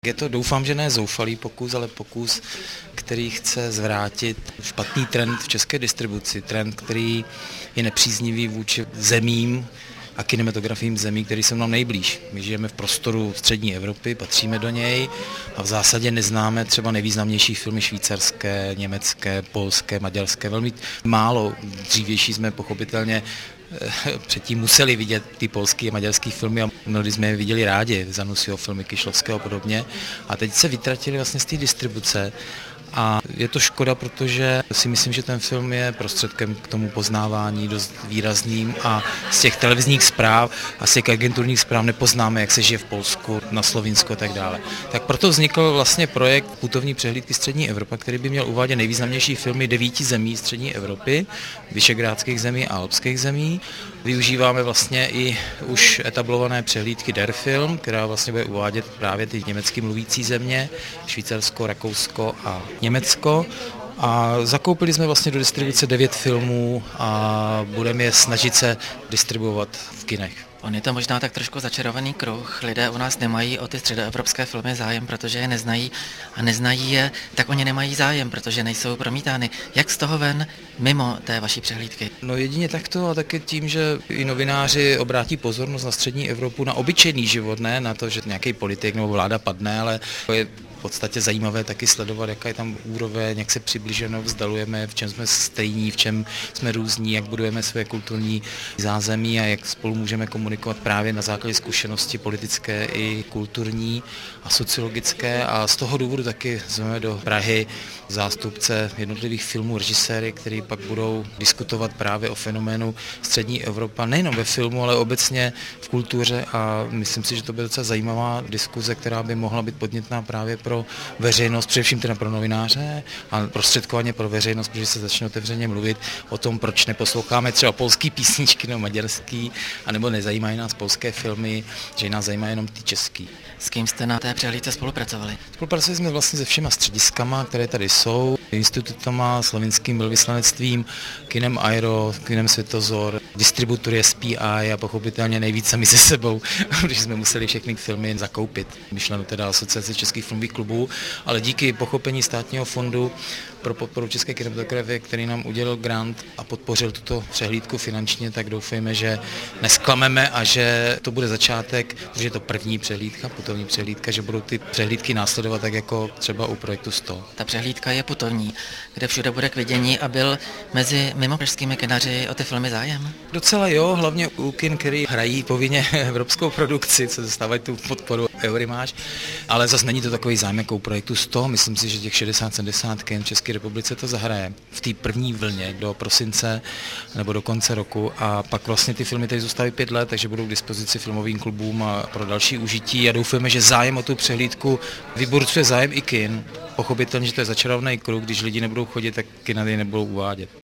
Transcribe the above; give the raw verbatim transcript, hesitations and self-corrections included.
Je to, doufám, že ne zoufalý pokus, ale pokus, který chce zvrátit špatný trend v české distribuci. Trend, který je nepříznivý vůči zemím a kinematografím zemí, který jsou nám nejblíž. My žijeme v prostoru střední Evropy, patříme do něj a v zásadě neznáme třeba nejvýznamnější filmy švýcarské, německé, polské, maďarské. Velmi málo dřívější jsme pochopitelně předtím museli vidět ty polský a maďarský filmy a mnohdy jsme je viděli rádi, Zanussiho filmy, Kyšlovského a podobně. A teď se vytratili vlastně z té distribuce. A je to škoda, protože si myslím, že ten film je prostředkem k tomu poznávání dost výrazným a z těch televizních zpráv a z těch agenturních zpráv nepoznáme, jak se žije v Polsku, na Slovinsku a tak dále. Tak proto vznikl vlastně projekt Putovní přehlídky střední Evropa, který by měl uvádět nejvýznamnější filmy devíti zemí střední Evropy, vyšegrádských zemí a alpských zemí. Využíváme vlastně i už etablované přehlídky Der Film, která vlastně bude uvádět právě ty německy mluvící země, Švýcarsko, Rakousko a Německo. A zakoupili jsme vlastně do distribuce devět filmů a budeme je snažit se distribuovat v kinech. On je to možná tak trošku začarovaný kruh. Lidé u nás nemají o ty středoevropské filmy zájem, protože je neznají a neznají je, tak oni nemají zájem, protože nejsou promítány. Jak z toho ven mimo té vaší přehlídky? No jedině takto a taky tím, že i novináři obrátí pozornost na střední Evropu, na obyčejný život, ne na to, že nějaký politik nebo vláda padne, ale je v podstatě zajímavé taky sledovat, jaká je tam úroveň, jak se přibliženo vzdalujeme, v čem jsme stejní, v čem jsme různí, jak budujeme své kulturní zázemí a jak spolu můžeme komunikovat právě na základě zkušenosti politické i kulturní a sociologické. A z toho důvodu taky zveme do Prahy zástupce jednotlivých filmů, režiséry, kteří pak budou diskutovat právě o fenoménu střední Evropa, nejenom ve filmu, ale obecně v kultuře a myslím si, že to bude docela zajímavá diskuze, která by mohla být podnětná právě pro pro veřejnost, především teda pro novináře a prostředkovaně pro veřejnost, protože se začne otevřeně mluvit o tom, proč neposloucháme třeba polský písničky nebo maďarský, anebo nezajímají nás polské filmy, že nás zajímá jenom ty český. S kým jste na té přehlídce spolupracovali? Spolupracovali jsme vlastně se všema střediskama, které tady jsou, institutama, slovinským velvyslanectvím, kinem Aero, kinem Světozor, distributory S P I a pochopitelně nejvíc sami se sebou, protože jsme museli všechny filmy zakoupit. Myšleno teda Asociace českých filmových klubů, ale díky pochopení státního fondu pro podporu české kinematografie, který nám udělil grant a podpořil tuto přehlídku finančně, tak doufejme, že nesklameme a že to bude začátek, protože je to první přehlídka, putovní přehlídka, že budou ty přehlídky následovat tak jako třeba u projektu sto. Ta přehlídka je putovní, kde všude bude k vidění a byl mezi mimopražskými kinaři o ty filmy zájem? Docela jo, hlavně u kin, který hrají povinně evropskou produkci, co dostávají tu podporu Eurimáž, ale zase není to takový zájem jako u projektu sto, myslím si, že těch šedesát sedmdesát kin v České republice to zahraje v té první vlně do prosince nebo do konce roku a pak vlastně ty filmy tady zůstávají pět let, takže budou k dispozici filmovým klubům a pro další užití a doufujeme, že zájem o tu přehlídku vyburcuje zájem i kin. Pochopitelně, že to je začarovaný kruh, když lidi nebudou chodit, tak kina nebudou uvádět.